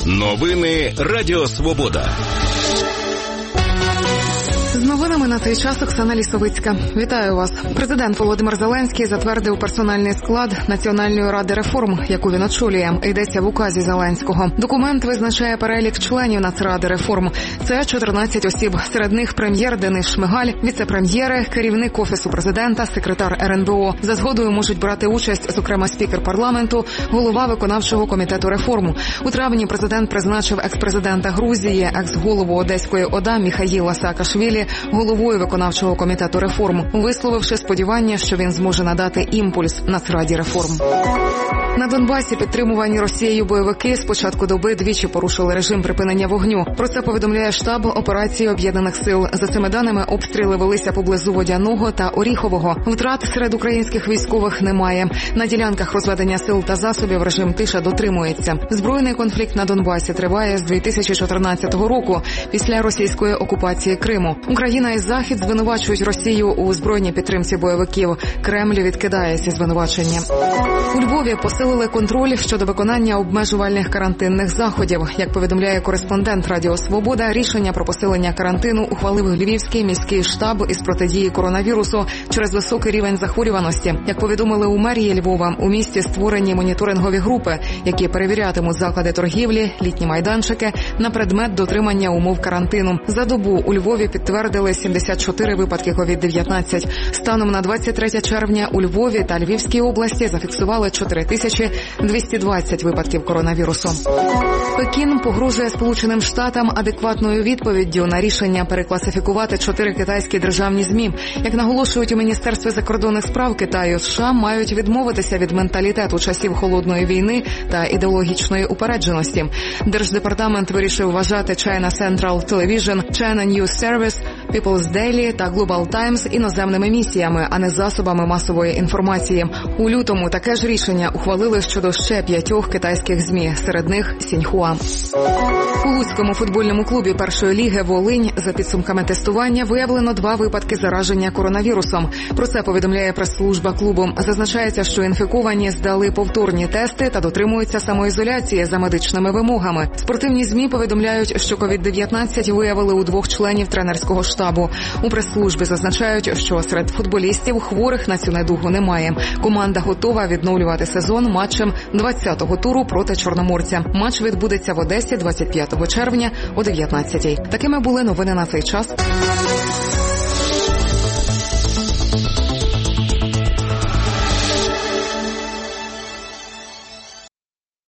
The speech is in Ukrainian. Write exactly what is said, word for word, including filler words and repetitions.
Новини Радіо Свобода. З новинами на цей час Оксана Лісовицька. Вітаю вас. Президент Володимир Зеленський затвердив персональний склад Національної ради реформ, яку він очолює. Йдеться в указі Зеленського. Документ визначає перелік членів Нацради реформ. Це чотирнадцять осіб. Серед них прем'єр Денис Шмигаль, віце-прем'єри, керівник Офісу президента, секретар ер ен бе о. За згодою можуть брати участь, зокрема, спікер парламенту, голова виконавчого комітету реформ. У травні президент призначив екс-президента Грузії, екс-голову Одеської ОДА Міхаїла Саакашвілі головою виконавчого комітету реформ, висловивши сподівання, що він зможе надати імпульс Нацраді реформ. На Донбасі підтримувані Росією бойовики з початку доби двічі порушили режим припинення вогню. Про це повідомляє штаб операції Об'єднаних сил. За цими даними, обстріли велися поблизу Водяного та Оріхового. Втрат серед українських військових немає. На ділянках розведення сил та засобів режим тиша дотримується. Збройний конфлікт на Донбасі триває з дві тисячі чотирнадцятого року, після російської окупації Криму. Україна і Захід звинувачують Росію у збройній підтримці бойовиків. Кремль відкидає ці звинувачення. У Львові посилили контроль щодо виконання обмежувальних карантинних заходів. Як повідомляє кореспондент Радіо Свобода, рішення про посилення карантину ухвалив Львівський міський штаб із протидії коронавірусу через високий рівень захворюваності. Як повідомили у мерії Львова, у місті створені моніторингові групи, які перевірятимуть заклади торгівлі, літні майданчики на предмет дотримання умов карантину. За добу у Львові підтвердили сімдесят чотири випадки ковід дев'ятнадцять. Станом на двадцять третє червня у Львові та Львівській області зафіксували чотири тисячі двісті двадцять випадків коронавірусу. Пекін погрожує Сполученим Штатам адекватною відповіддю на рішення перекласифікувати чотири китайські державні ЗМІ. Як наголошують у Міністерстві закордонних справ Китаю, США мають відмовитися від менталітету часів Холодної війни та ідеологічної упередженості. Держдепартамент вирішив вважати China Central Television, China News Service, People's Daily та Global Times іноземними місіями, а не засобами масової інформації. У лютому таке ж рішення ухвалили щодо ще п'ятьох китайських ЗМІ, серед них Сіньхуа. У Луцькому футбольному клубі першої ліги «Волинь» за підсумками тестування виявлено два випадки зараження коронавірусом. Про це повідомляє прес-служба клубу. Зазначається, що інфіковані здали повторні тести та дотримуються самоізоляції за медичними вимогами. Спортивні ЗМІ повідомляють, що ковід дев'ятнадцять виявили у двох членів тренерського штабу. У прес-службі зазначають, що серед футболістів хворих на цю недугу немає. Команда готова відновлювати сезон матчем двадцятого туру проти Чорноморця. Матч відбудеться в Одесі двадцять п'ятого червня о дев'ятнадцятій. Такими були новини на цей час.